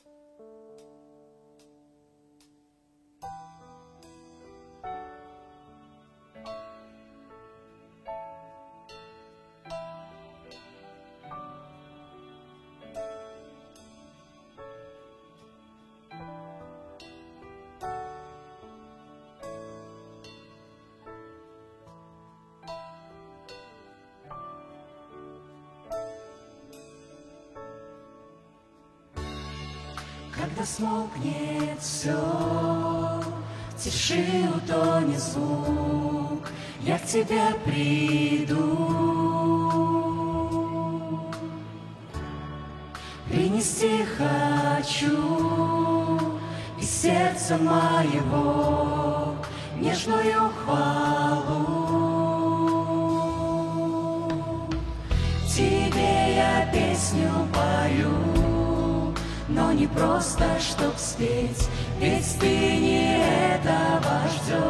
Когда смолкнет все, в тиши утонет звук, я к тебе приду. Принести хочу из сердца моего нежную хвалу. Тебе я песню пою, но не просто, чтоб спеть, ведь ты не этого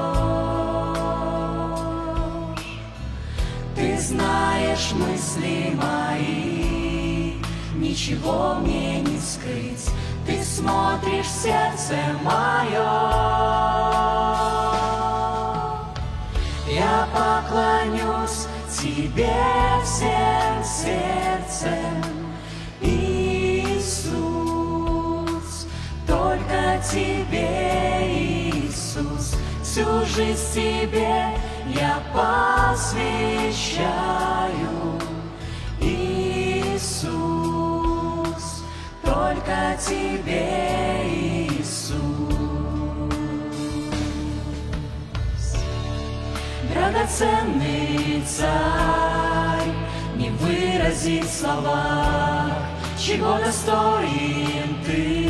ждешь. Ты знаешь мысли мои, ничего мне не скрыть. Ты смотришь в сердце мое. Я поклонюсь тебе всем сердцем, Иисус, только тебе, Иисус, всю жизнь тебе я посвящаю, Иисус, только тебе, Иисус. Драгоценный Царь, не выразить в словах, чего достоин ты.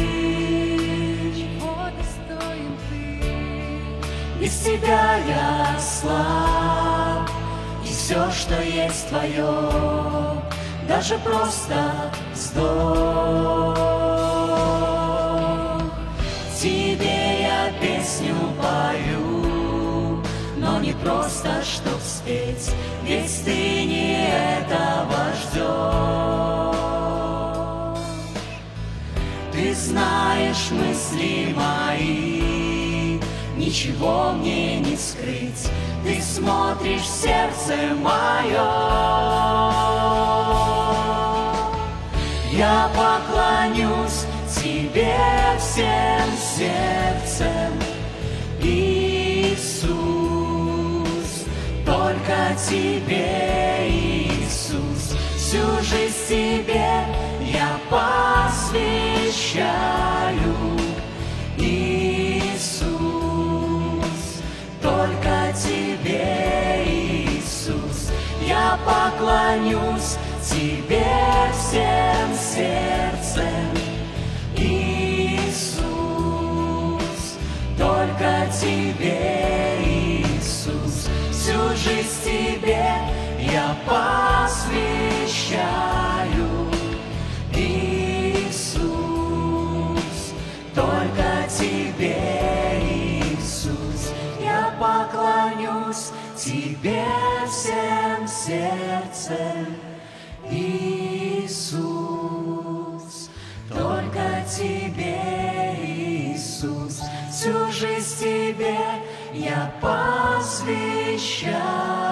Без тебя я слаб, и все, что есть твое, даже просто вздох. Тебе я песню пою, но не просто, чтоб спеть, ведь ты не этого ждешь. Ты знаешь мысли мои, ничего мне не скрыть. Ты смотришь в сердце мое. Я поклонюсь тебе всем сердцем, Иисус, только тебе, Иисус, всю жизнь тебе я посвящаю, Иисус, только тебе, Иисус, я поклонюсь тебе всем сердцем, Иисус, только тебе, Иисус, всю жизнь тебе я посвящаю, Иисус, только тебе, Иисус, я поклонюсь тебе всем сердцем, Иисус, только тебе, Иисус, всю жизнь тебе я посвящаю.